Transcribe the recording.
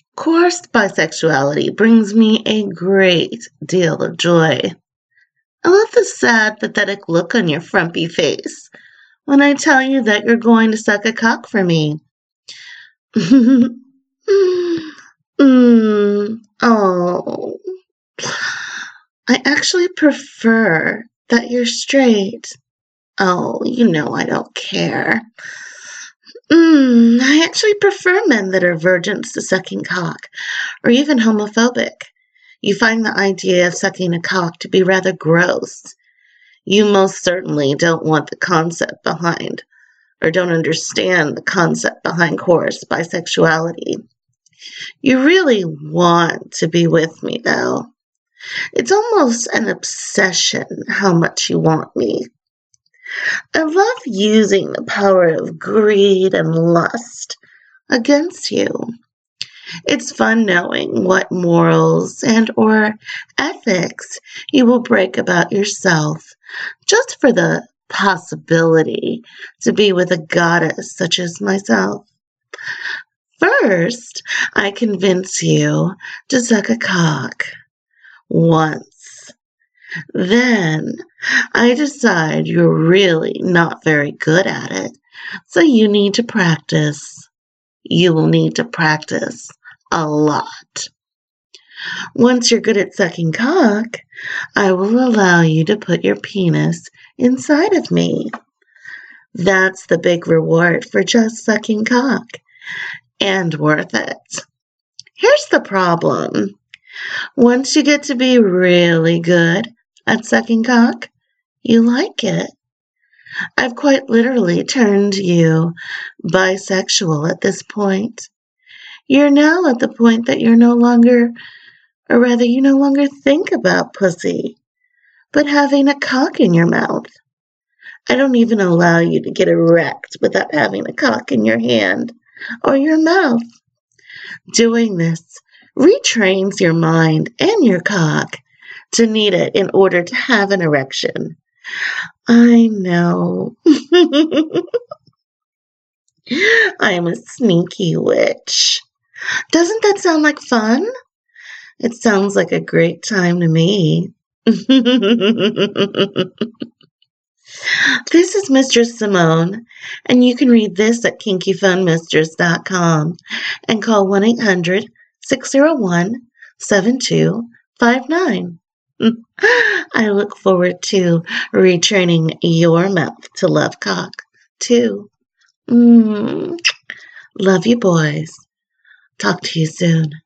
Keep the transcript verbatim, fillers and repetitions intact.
Coarse bisexuality brings me a great deal of joy. I love the sad, pathetic look on your frumpy face when I tell you that you're going to suck a cock for me. mm, oh, I actually prefer that you're straight. Oh, you know I don't care. Mm, I actually prefer men that are virgins to sucking cock, or even homophobic. You find the idea of sucking a cock to be rather gross. You most certainly don't want the concept behind, or don't understand the concept behind coarse bisexuality. You really want to be with me, though. It's almost an obsession how much you want me. I love using the power of greed and lust against you. It's fun knowing what morals and or ethics you will break about yourself just for the possibility to be with a goddess such as myself. First, I convince you to suck a cock once. Then, I decide you're really not very good at it, so you need to practice. You will need to practice a lot. Once you're good at sucking cock, I will allow you to put your penis inside of me. That's the big reward for just sucking cock, and worth it. Here's the problem. Once you get to be really good at sucking cock, you like it. I've quite literally turned you bisexual at this point. You're now at the point that you're no longer, or rather you no longer think about pussy, but having a cock in your mouth. I don't even allow you to get erect without having a cock in your hand or your mouth. Doing this retrains your mind and your cock to need it in order to have an erection. I know. I am a sneaky witch. Doesn't that sound like fun? It sounds like a great time to me. This is Mistress Simone, and you can read this at kinky fun mistress dot com and call one eight hundred, six oh one, seven two five nine. I look forward to retraining your mouth to love cock, too. Mm. Love you, boys. Talk to you soon.